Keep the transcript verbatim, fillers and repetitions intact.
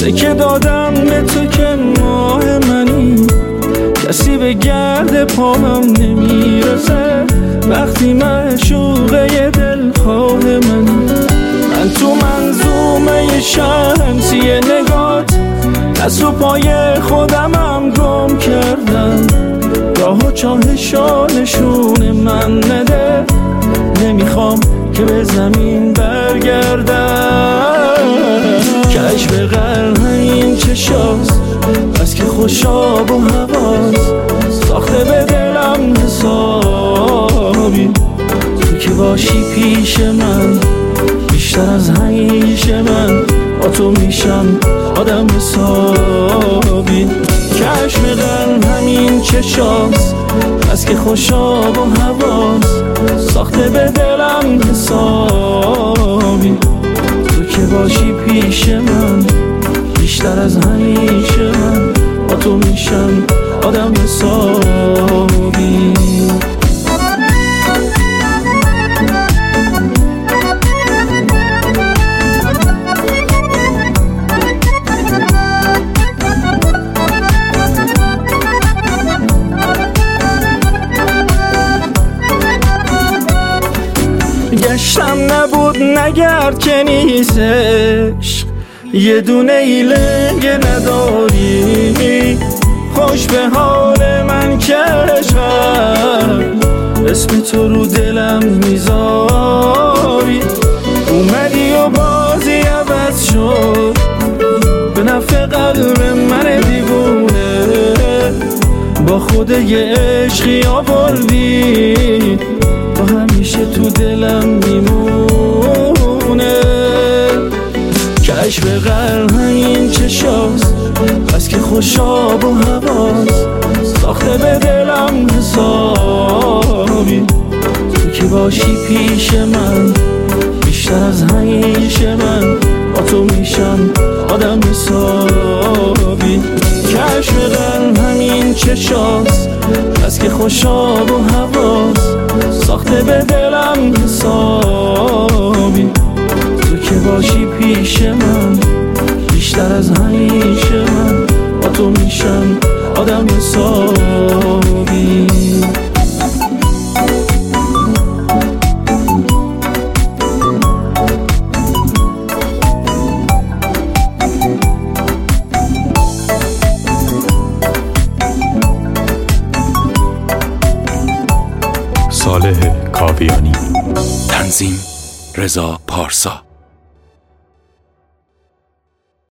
تکه دادم به تو که ماه منی، کسی به گرد پاهم نمیرسه وقتی معشوقه دلخواه منی. من تو منظومه شمسی نگات دست و پای خودمم گم کردم، راه و چاهشانشون من نده، نمیخوام که به زمین برگردم. کشف قلب همین چشاست بس که خوشاب و حواس، ساخته به دلم حسابی، تو که باشی پیش من بیشتر از همیشه من با تو میشم آدم حسابی. کشف قلب همین چشاست بس که خوشاب و حواس، ساخته به دلم حسابی، تو که باشی پیش من بیشتر از همیشه من با تو میشم آدم حسابی. گشتم نبود نگرد که نیستش، یه دونه ایلنگ نداری، خوش به حال من که عشقم، اسم تو رو دلم میذاری. اومدی و بازی عوض شد به نفع قلب من دیوونه، با خود یه عشقی آوردی تو همیشه تو دلم میمونه. کشف قلب همین چشاست بس که خوشاب و حواس، ساخته به دلم حسابی، تو که باشی پیش من بیشتر از همیشه من با تو میشم آدم حسابی. کشف قلب همین چشاست بس که خوشاب و حواس، ساخته به دلم حسابی، تو که باشی پیش من بیشتر از همیشه من با تو میشم آدم حسابی. صالح کاویانی. تنظیم رضا پارسا.